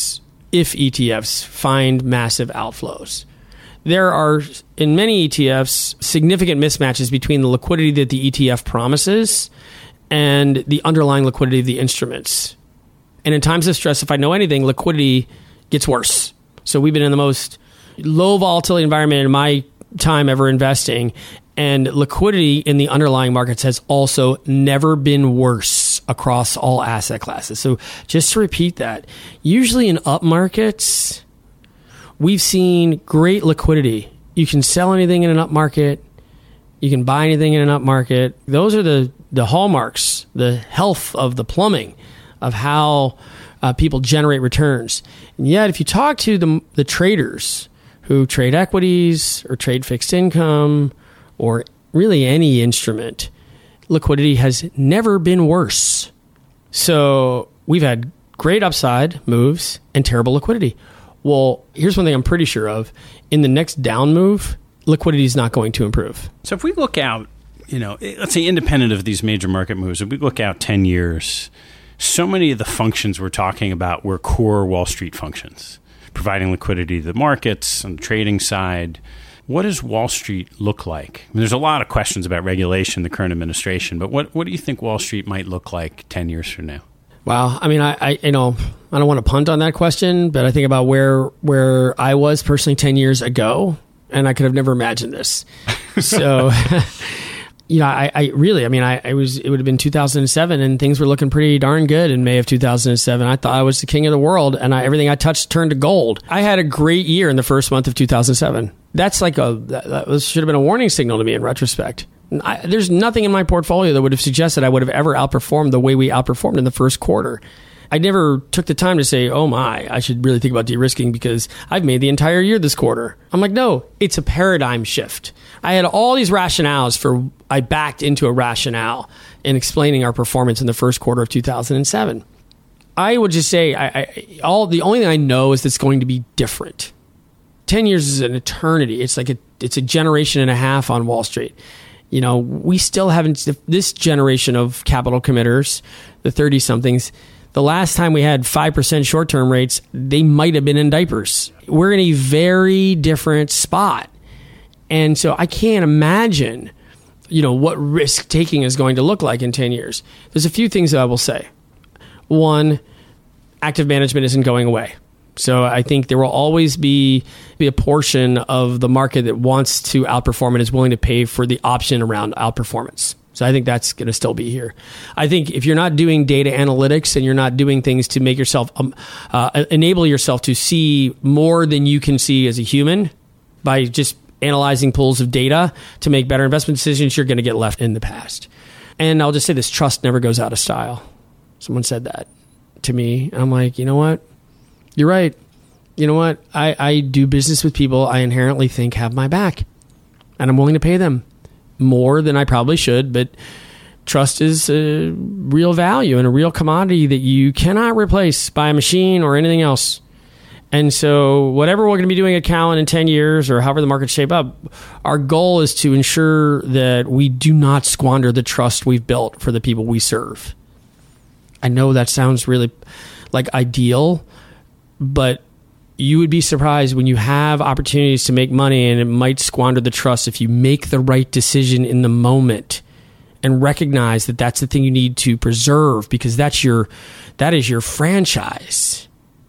ETFs find massive outflows. There are, in many ETFs, significant mismatches between the liquidity that the ETF promises and the underlying liquidity of the instruments. And in times of stress, if I know anything, liquidity gets worse. So we've been in the most low volatility environment in my time ever investing, and liquidity in the underlying markets has also never been worse across all asset classes. So just to repeat that, usually in up markets, we've seen great liquidity. You can sell anything in an up market. You can buy anything in an up market. Those are the hallmarks, the health of the plumbing of how people generate returns. And yet, if you talk to the traders who trade equities or trade fixed income or really any instrument, liquidity has never been worse. So we've had great upside moves and terrible liquidity. Well, here's one thing I'm pretty sure of. In the next down move, liquidity is not going to improve. So if we look out, let's say independent of these major market moves, if we look out 10 years, so many of the functions we're talking about were core Wall Street functions, providing liquidity to the markets on the trading side. What does Wall Street look like? There's a lot of questions about regulation, the current administration, but what do you think Wall Street might look like 10 years from now? Wow. I mean, I don't want to punt on that question, but I think about where I was personally 10 years ago, and I could have never imagined this. So, it would have been 2007, and things were looking pretty darn good in May of 2007. I thought I was the king of the world, and everything I touched turned to gold. I had a great year in the first month of 2007. That's that should have been a warning signal to me in retrospect. There's nothing in my portfolio that would have suggested I would have ever outperformed the way we outperformed in the first quarter. I never took the time to say, oh my, I should really think about de-risking because I've made the entire year this quarter. I'm like, no, it's a paradigm shift. I had all these rationales I backed into a rationale in explaining our performance in the first quarter of 2007. I would just say, the only thing I know is it's going to be different. 10 years is an eternity. It's like it's a generation and a half on Wall Street. We still haven't, this generation of capital committers, the 30-somethings, the last time we had 5% short-term rates, they might have been in diapers. We're in a very different spot. And so I can't imagine, what risk-taking is going to look like in 10 years. There's a few things that I will say. One, active management isn't going away. So I think there will always be a portion of the market that wants to outperform and is willing to pay for the option around outperformance. So I think that's going to still be here. I think if you're not doing data analytics and you're not doing things to make yourself, enable yourself to see more than you can see as a human by just analyzing pools of data to make better investment decisions, you're going to get left in the past. And I'll just say this, trust never goes out of style. Someone said that to me. And I'm like, you know what? You're right. You know what? I do business with people I inherently think have my back. And I'm willing to pay them more than I probably should. But trust is a real value and a real commodity that you cannot replace by a machine or anything else. And so whatever we're going to be doing at Cowen in 10 years or however the markets shape up, our goal is to ensure that we do not squander the trust we've built for the people we serve. I know that sounds really like ideal, but you would be surprised when you have opportunities to make money and it might squander the trust if you make the right decision in the moment and recognize that that's the thing you need to preserve because that is your franchise.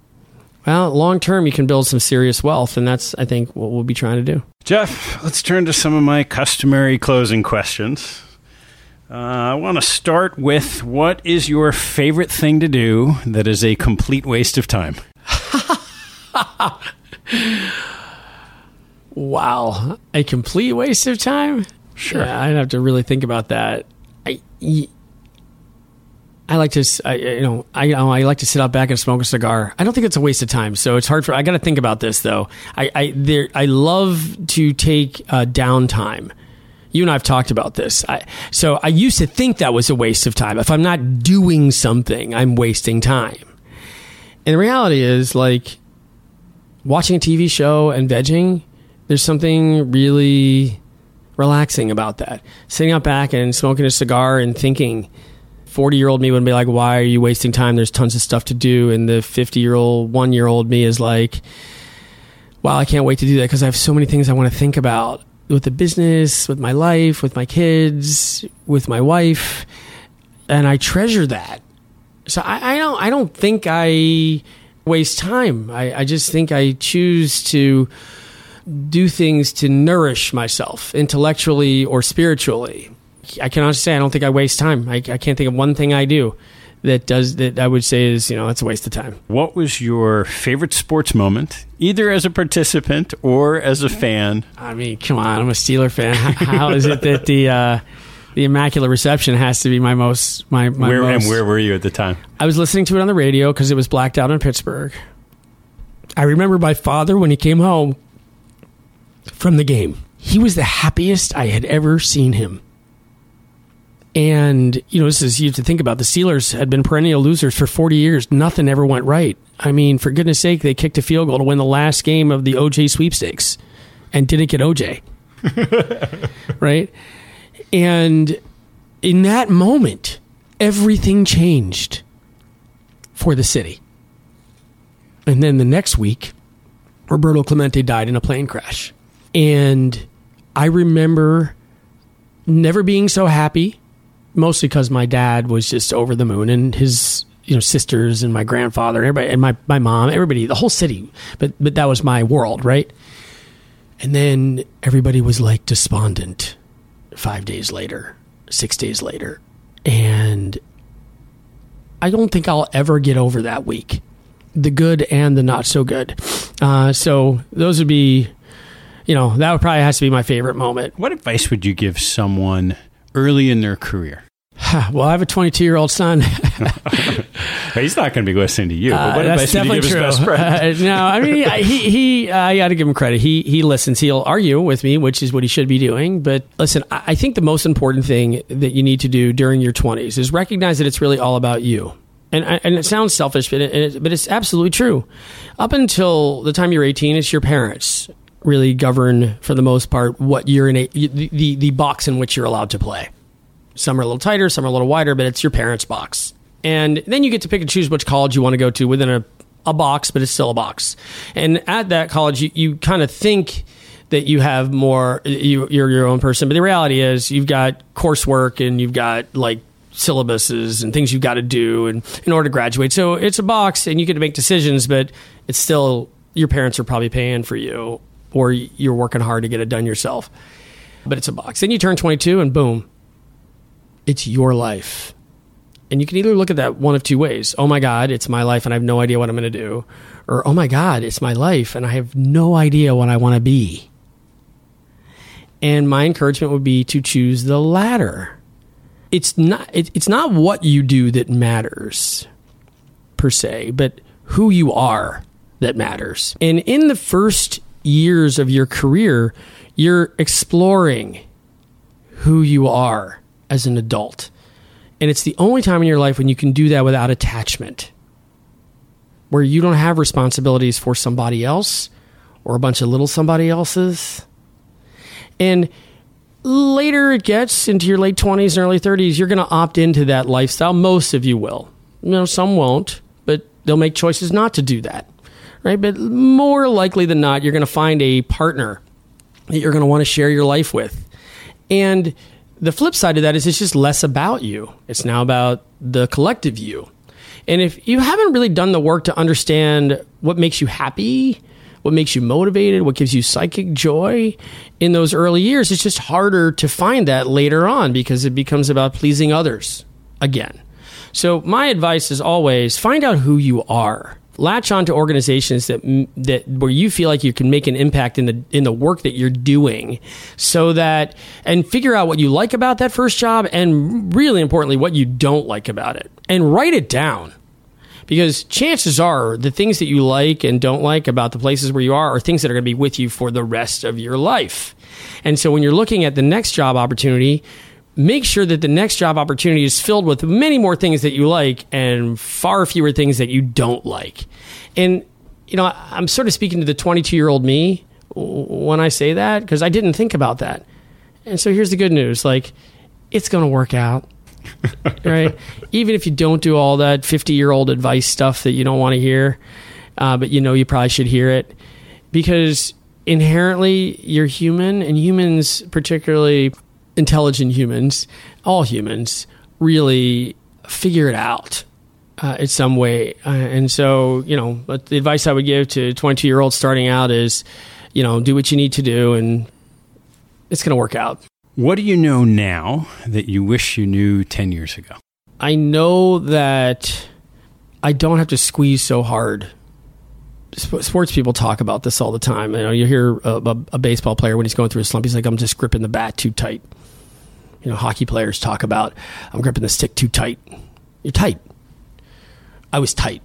Well, long term, you can build some serious wealth, and that's, I think, what we'll be trying to do. Jeff, let's turn to some of my customary closing questions. I want to start with, what is your favorite thing to do that is a complete waste of time? Wow. A complete waste of time? Sure. Yeah, I'd have to really think about that. I like to, I like to sit out back and smoke a cigar. I don't think it's a waste of time. So it's hard I got to think about this though. I love to take downtime. You and I have talked about this. So I used to think that was a waste of time. If I'm not doing something, I'm wasting time. And the reality is, like, watching a TV show and vegging, there's something really relaxing about that. Sitting out back and smoking a cigar and thinking, 40-year-old me would be like, why are you wasting time? There's tons of stuff to do. And the 50-year-old, 1-year-old me is like, wow, I can't wait to do that because I have so many things I want to think about with the business, with my life, with my kids, with my wife. And I treasure that. So I don't think I waste time. I just think I choose to do things to nourish myself intellectually or spiritually. I can honestly say I don't think I waste time. I can't think of one thing I do that I would say is, it's a waste of time. What was your favorite sports moment, either as a participant or as a fan? I mean, come on, I'm a Steeler fan. How is it that the Immaculate Reception has to be my most... And where were you at the time? I was listening to it on the radio because it was blacked out in Pittsburgh. I remember my father, when he came home from the game, he was the happiest I had ever seen him. And, you have to think about the Steelers had been perennial losers for 40 years. Nothing ever went right. I mean, for goodness sake, they kicked a field goal to win the last game of the OJ sweepstakes and didn't get OJ. Right? And in that moment, everything changed for the city. And then the next week, Roberto Clemente died in a plane crash. And I remember never being so happy, mostly because my dad was just over the moon, and his sisters and my grandfather, everybody, and my mom, everybody, the whole city. But that was my world, right? And then everybody was like despondent 5 days later, 6 days later. And I don't think I'll ever get over that week, the good and the not so good. So those would be, that would probably has to be my favorite moment. What advice would you give someone early in their career? Well, I have a 22-year-old son. He's not going to be listening to you. But what that's advice would you give true. his best friend? No, I mean, I got to give him credit. He listens. He'll argue with me, which is what he should be doing. But listen, I think the most important thing that you need to do during your 20s is recognize that it's really all about you. And it sounds selfish, but it's absolutely true. Up until the time you're 18, it's your parents really govern, for the most part, what you're in the box in which you're allowed to play. Some are a little tighter, some are a little wider, but it's your parents' box. And then you get to pick and choose which college you want to go to within a box, but it's still a box. And at that college, you kind of think that you have more, you're your own person. But the reality is you've got coursework and you've got like syllabuses and things you've got to do in order to graduate. So it's a box and you get to make decisions, but it's still, your parents are probably paying for you, or you're working hard to get it done yourself. But it's a box. Then you turn 22 and boom, it's your life. And you can either look at that one of two ways. Oh my God, it's my life and I have no idea what I'm going to do. Or, oh my God, it's my life and I have no idea what I want to be. And my encouragement would be to choose the latter. It's not what you do that matters, per se, but who you are that matters. And in the first years of your career, you're exploring who you are as an adult. And it's the only time in your life when you can do that without attachment, where you don't have responsibilities for somebody else or a bunch of little somebody else's. And later it gets into your late 20s and early 30s, you're going to opt into that lifestyle. Most of you will. Some won't, but they'll make choices not to do that, right? But more likely than not, you're going to find a partner that you're going to want to share your life with. And the flip side of that is it's just less about you. It's now about the collective you. And if you haven't really done the work to understand what makes you happy, what makes you motivated, what gives you psychic joy in those early years, it's just harder to find that later on because it becomes about pleasing others again. So my advice is always find out who you are. Latch on to organizations that where you feel like you can make an impact in the work that you're doing, so that, and figure out what you like about that first job, and really importantly, what you don't like about it, and write it down. Because chances are the things that you like and don't like about the places where you are things that are going to be with you for the rest of your life. And so when you're looking at the next job opportunity, make sure that the next job opportunity is filled with many more things that you like and far fewer things that you don't like. And, I'm sort of speaking to the 22-year-old me when I say that, because I didn't think about that. And so here's the good news. It's going to work out, right? Even if you don't do all that 50-year-old advice stuff that you don't want to hear, but you probably should hear it, because inherently you're human, and humans, particularly intelligent humans, all humans, really figure it out in some way. And so, the advice I would give to 22-year-olds starting out is, do what you need to do, and it's going to work out. What do you know now that you wish you knew 10 years ago? I know that I don't have to squeeze so hard. Sports people talk about this all the time. You hear a baseball player when he's going through a slump, he's like, I'm just gripping the bat too tight. Hockey players talk about, I'm gripping the stick too tight. You're tight. I was tight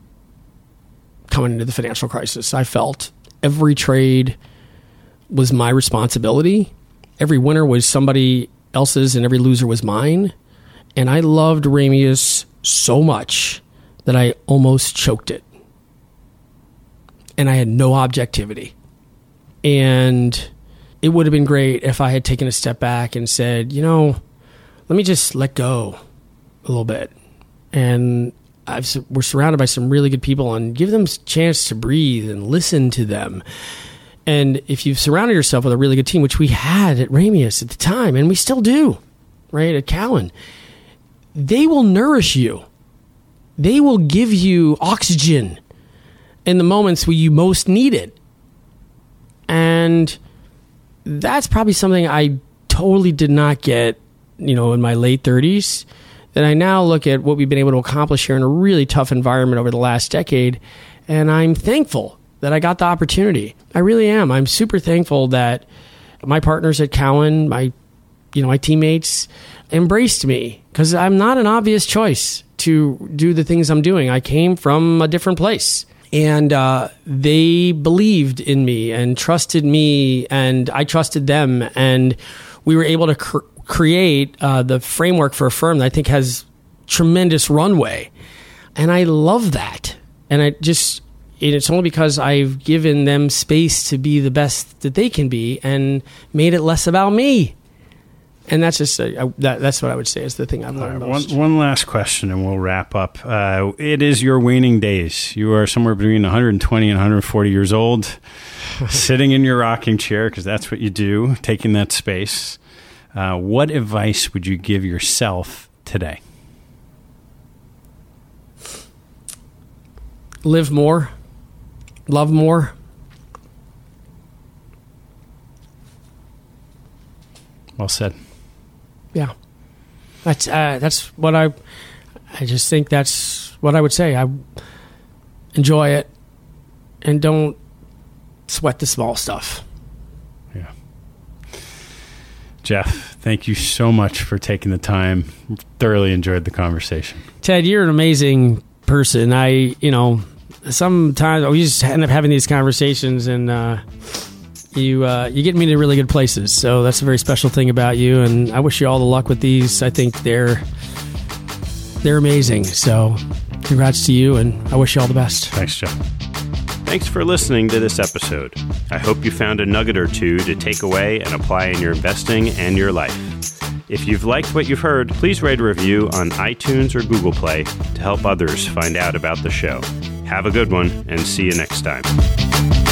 coming into the financial crisis. I felt every trade was my responsibility. Every winner was somebody else's and every loser was mine. And I loved Ramius so much that I almost choked it. And I had no objectivity. And it would have been great if I had taken a step back and said, let me just let go a little bit. And we're surrounded by some really good people, and give them a chance to breathe and listen to them. And if you've surrounded yourself with a really good team, which we had at Ramius at the time, and we still do, right, at Cowen, they will nourish you. They will give you oxygen in the moments where you most need it. And that's probably something I totally did not get, in my late 30s, that I now look at what we've been able to accomplish here in a really tough environment over the last decade. And I'm thankful that I got the opportunity. I really am. I'm super thankful that my partners at Cowen, my teammates embraced me, because I'm not an obvious choice to do the things I'm doing. I came from a different place, and they believed in me and trusted me, and I trusted them, and we were able to create the framework for a firm that I think has tremendous runway. And I love that. And it's only because I've given them space to be the best that they can be and made it less about me. And that's just that's what I would say is the thing I've learned most. One last question, and we'll wrap up. It is your waning days. You are somewhere between 120 and 140 years old, sitting in your rocking chair, because that's what you do, taking that space. What advice would you give yourself today? Live more. Love more. Well said. Yeah. That's what I just think that's what I would say. I enjoy it and don't sweat the small stuff. Yeah. Jeff, thank you so much for taking the time. Thoroughly enjoyed the conversation. Ted, you're an amazing person. Sometimes we just end up having these conversations, and you get me to really good places. So that's a very special thing about you, and I wish you all the luck with these. I think they're amazing. So congrats to you, and I wish you all the best. Thanks, Jeff. Thanks for listening to this episode. I hope you found a nugget or two to take away and apply in your investing and your life. If you've liked what you've heard, please write a review on iTunes or Google Play to help others find out about the show. Have a good one, and see you next time.